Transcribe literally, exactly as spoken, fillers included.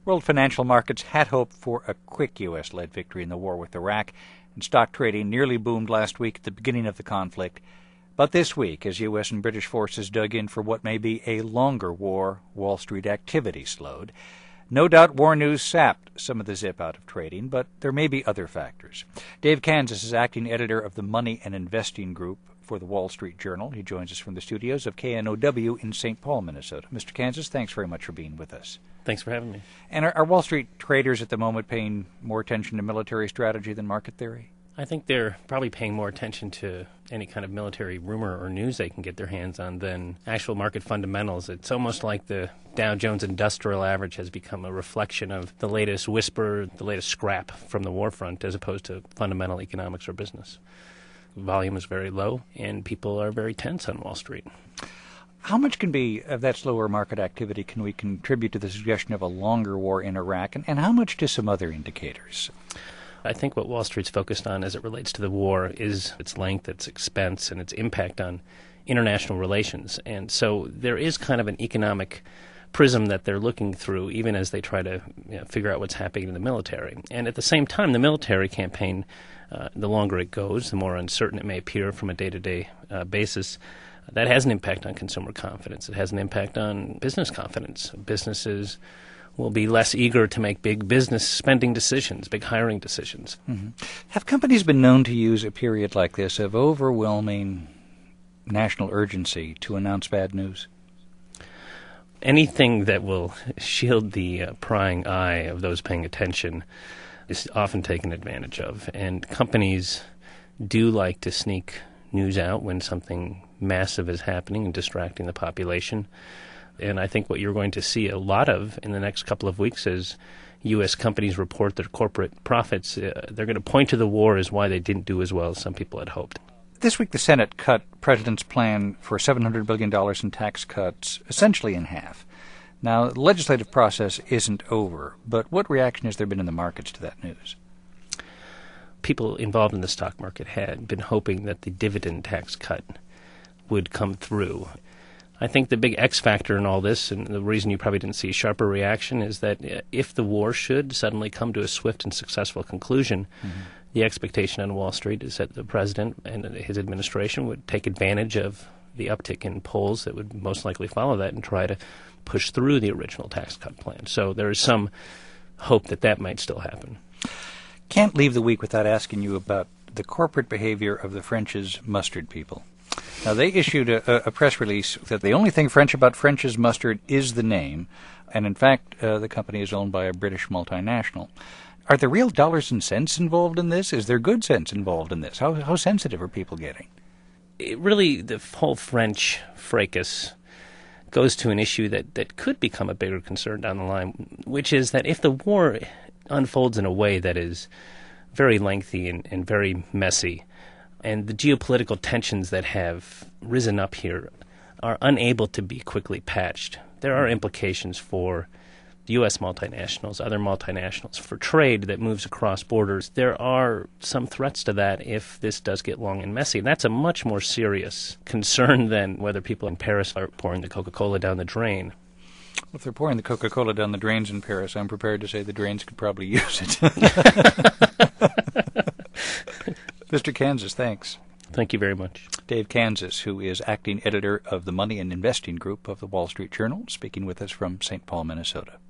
World financial markets had hoped for a quick U S-led victory in the war with Iraq, and stock trading nearly boomed last week at the beginning of the conflict. But this week, as U S and British forces dug in for what may be a longer war, Wall Street activity slowed. No doubt war news sapped some of the zip out of trading, but there may be other factors. Dave Kansas is acting editor of the Money and Investing Group for the Wall Street Journal. He joins us from the studios of K N O W in Saint Paul, Minnesota. Mister Kansas, thanks very much for being with us. Thanks for having me. And are, are Wall Street traders at the moment paying more attention to military strategy than market theory? I think they're probably paying more attention to any kind of military rumor or news they can get their hands on than actual market fundamentals. It's almost like the Dow Jones Industrial Average has become a reflection of the latest whisper, the latest scrap from the war front, as opposed to fundamental economics or business. Volume is very low, and people are very tense on Wall Street. How much can be of that slower market activity can we contribute to the suggestion of a longer war in Iraq, and, and how much to some other indicators? I think what Wall Street's focused on as it relates to the war is its length, its expense, and its impact on international relations. And so there is kind of an economic prism that they're looking through, even as they try to you know, figure out what's happening in the military. And at the same time, the military campaign, uh, the longer it goes, the more uncertain it may appear from a day-to-day uh, basis. That has an impact on consumer confidence. It has an impact on business confidence. Businesses will be less eager to make big business spending decisions, big hiring decisions. Mm-hmm. Have companies been known to use a period like this of overwhelming national urgency to announce bad news? Anything that will shield the uh, prying eye of those paying attention is often taken advantage of. And companies do like to sneak news out when something massive is happening and distracting the population. And I think what you're going to see a lot of in the next couple of weeks as U S companies report their corporate profits, uh, they're going to point to the war as why they didn't do as well as some people had hoped. This week the Senate cut President's plan for seven hundred billion dollars in tax cuts essentially in half. Now, the legislative process isn't over, but what reaction has there been in the markets to that news? People involved in the stock market had been hoping that the dividend tax cut would come through. I think the big X factor in all this, and the reason you probably didn't see a sharper reaction, is that if the war should suddenly come to a swift and successful conclusion, mm-hmm. the expectation on Wall Street is that the president and his administration would take advantage of the uptick in polls that would most likely follow that and try to push through the original tax cut plan. So there is some hope that that might still happen. Can't leave the week without asking you about the corporate behavior of the French's mustard people. Now, they issued a, a press release that the only thing French about French's mustard is the name, and in fact, uh, the company is owned by a British multinational. Are there real dollars and cents involved in this? Is there good sense involved in this? How, how sensitive are people getting? It really, the whole French fracas goes to an issue that, that could become a bigger concern down the line, which is that if the war unfolds in a way that is very lengthy and, and very messy, and the geopolitical tensions that have risen up here are unable to be quickly patched, there are implications for U S multinationals, other multinationals, for trade that moves across borders. There are some threats to that if this does get long and messy. And that's a much more serious concern than whether people in Paris are pouring the Coca-Cola down the drain. Well, if they're pouring the Coca-Cola down the drains in Paris, I'm prepared to say the drains could probably use it. Mister Kansas, thanks. Thank you very much. Dave Kansas, who is acting editor of the Money and Investing Group of the Wall Street Journal, speaking with us from Saint Paul, Minnesota.